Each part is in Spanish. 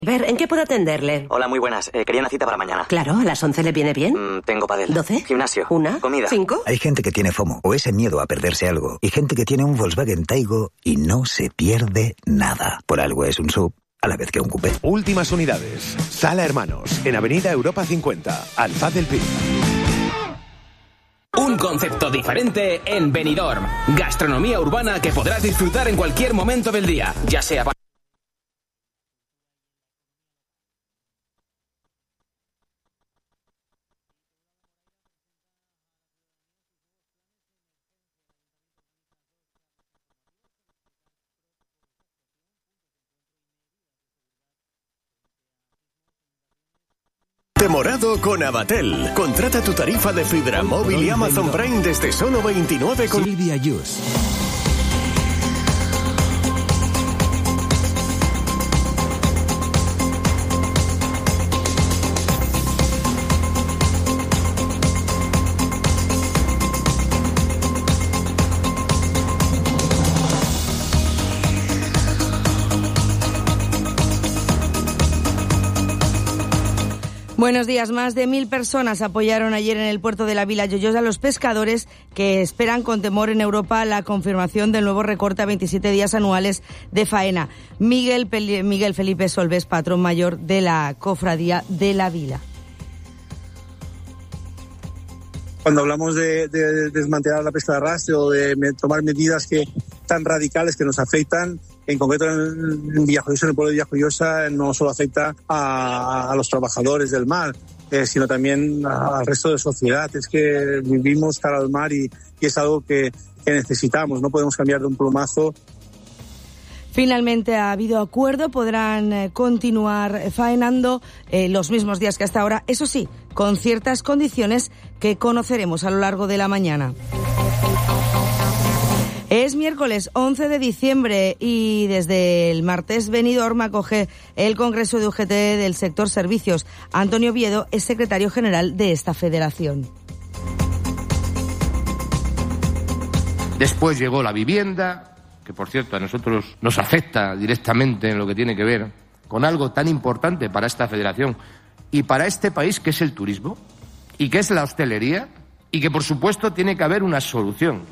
Ver, ¿en qué puedo atenderle? Hola, muy buenas. Quería una cita para mañana. Claro, ¿a las 11 le viene bien? Tengo pádel. 12. Gimnasio. 1. Comida. 5. Hay gente que tiene FOMO, o ese miedo a perderse algo, y gente que tiene un Volkswagen Taigo y no se pierde nada. Por algo es un SUV, a la vez que un coupé. Últimas unidades. Sala Hermanos, en Avenida Europa 50, Alfaz del Pi. Un concepto diferente en Benidorm. Gastronomía urbana que podrás disfrutar en cualquier momento del día, ya sea para... Temorado con Avatel. Contrata tu tarifa de fibra móvil y Amazon Prime desde solo 29 con... Silvia Yus. Buenos días. Más de 1.000 personas apoyaron ayer en el puerto de la Vila Joyosa a los pescadores que esperan con temor en Europa la confirmación del nuevo recorte a 27 días anuales de faena. Miguel Felipe Solves, patrón mayor de la Cofradía de la Vila. Cuando hablamos de desmantelar la pesca de arrastre o de tomar medidas tan radicales que nos afectan, en concreto en Villajoyosa, en el pueblo de Villajoyosa, no solo afecta a los trabajadores del mar, sino también al resto de la sociedad. Es que vivimos cara al mar y es algo que necesitamos, no podemos cambiar de un plumazo. Finalmente ha habido acuerdo, podrán continuar faenando los mismos días que hasta ahora, eso sí, con ciertas condiciones que conoceremos a lo largo de la mañana. Es miércoles 11 de diciembre y desde el martes Benidorm acoge el Congreso de UGT del sector servicios. Antonio Oviedo es secretario general de esta federación. Después llegó la vivienda, que por cierto a nosotros nos afecta directamente en lo que tiene que ver con algo tan importante para esta federación y para este país, que es el turismo y que es la hostelería, y que por supuesto tiene que haber una solución.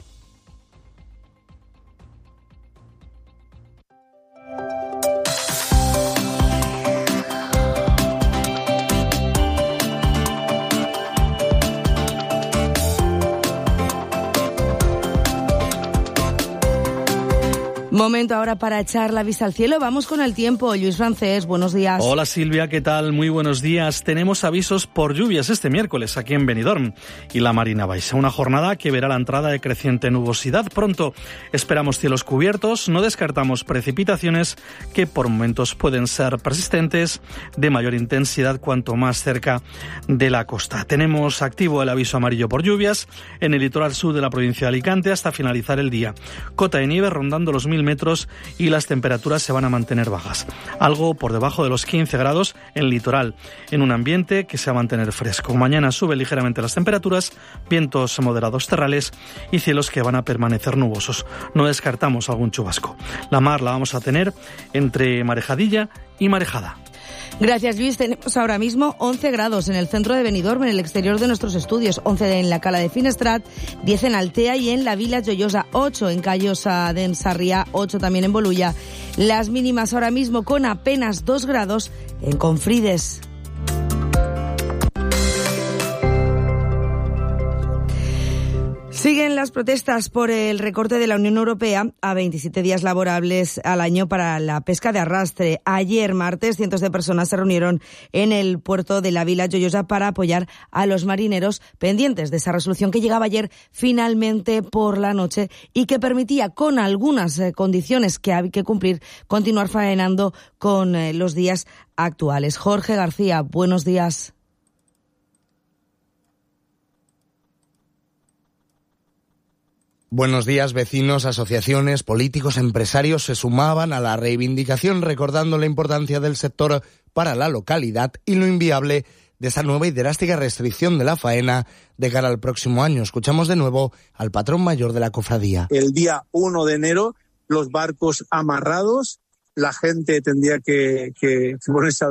Momento ahora para echar la vista al cielo. Vamos con el tiempo. Lluís Francés, buenos días. Hola Silvia, ¿qué tal? Muy buenos días. Tenemos avisos por lluvias este miércoles aquí en Benidorm y la Marina Baixa. Una jornada que verá la entrada de creciente nubosidad pronto. Esperamos cielos cubiertos, no descartamos precipitaciones que por momentos pueden ser persistentes, de mayor intensidad cuanto más cerca de la costa. Tenemos activo el aviso amarillo por lluvias en el litoral sur de la provincia de Alicante hasta finalizar el día. Cota de nieve rondando los 1000 metros y las temperaturas se van a mantener bajas. Algo por debajo de los 15 grados en el litoral, en un ambiente que se va a mantener fresco. Mañana suben ligeramente las temperaturas, vientos moderados terrales y cielos que van a permanecer nubosos. No descartamos algún chubasco. La mar la vamos a tener entre marejadilla y marejada. Gracias, Luis. Tenemos ahora mismo 11 grados en el centro de Benidorm, en el exterior de nuestros estudios, 11 en la Cala de Finestrat, 10 en Altea y en la Vila Joyosa, 8 en Callosa de Sarrià, 8 también en Bolulla. Las mínimas ahora mismo con apenas 2 grados en Confrides. Siguen las protestas por el recorte de la Unión Europea a 27 días laborables al año para la pesca de arrastre. Ayer, martes, cientos de personas se reunieron en el puerto de la Vila Joyosa para apoyar a los marineros pendientes de esa resolución que llegaba ayer finalmente por la noche y que permitía, con algunas condiciones que hay que cumplir, continuar faenando con los días actuales. Jorge García, buenos días. Buenos días, vecinos, asociaciones, políticos, empresarios se sumaban a la reivindicación recordando la importancia del sector para la localidad y lo inviable de esa nueva y drástica restricción de la faena de cara al próximo año. Escuchamos de nuevo al patrón mayor de la cofradía. El día 1 de enero, los barcos amarrados, la gente tendría que ponerse a